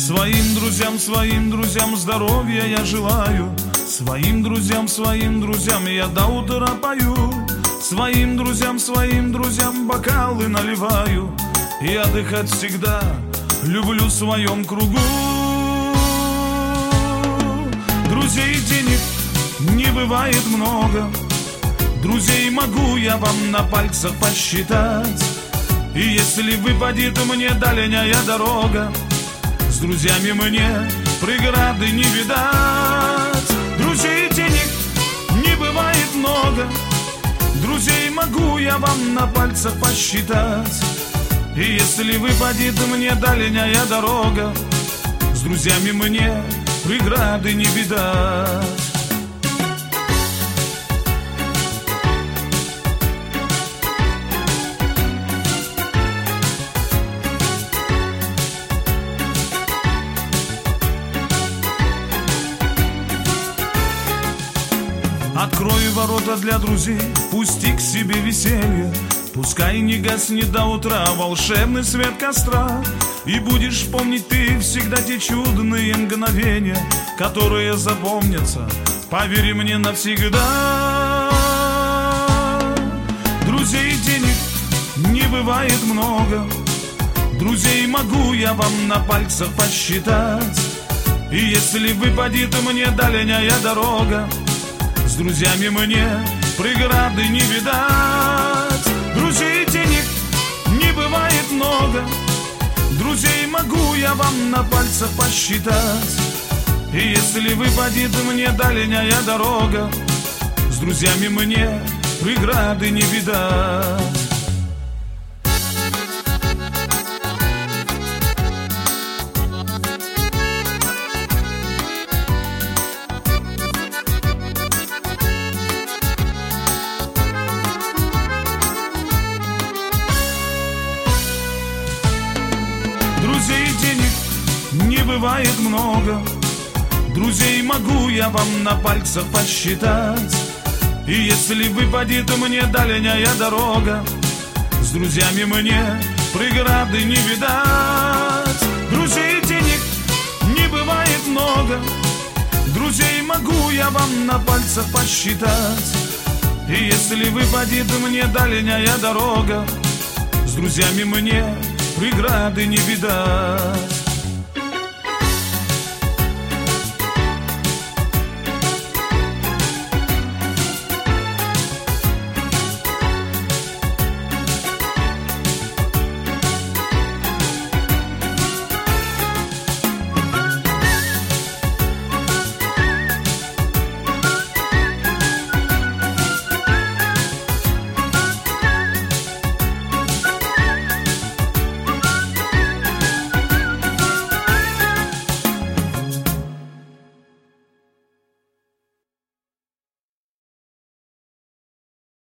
Своим друзьям здоровья я желаю. Своим друзьям я до утра пою. Своим друзьям бокалы наливаю. И отдыхать всегда люблю в своем кругу. Друзей денег не бывает много. Друзей могу я вам на пальцах посчитать. И если выпадет мне дальняя дорога, с друзьями мне преграды не видать. Друзей денег не бывает много. Друзей могу я вам на пальцах посчитать. И если выпадет мне дальняя дорога, с друзьями мне преграды не видать. Открой ворота для друзей, пусти к себе веселье. Пускай не гаснет до утра волшебный свет костра. И будешь помнить ты всегда те чудные мгновения, которые запомнятся, поверь мне, навсегда. Друзей денег не бывает много. Друзей могу я вам на пальцах посчитать. И если выпадет мне дальняя дорога, с друзьями мне преграды не видать. Друзей денег не бывает много. Друзей могу я вам на пальцах посчитать. И если выпадет мне дальняя дорога, с друзьями мне преграды не видать. Друзей денег не бывает много. Друзей могу я вам на пальцах посчитать. И если выпадет мне дальняя дорога, с друзьями мне преграды не видать. Друзей денег не бывает много. Друзей могу я вам на пальцах посчитать. И если выпадет мне дальняя дорога, с друзьями мне преграды не видать.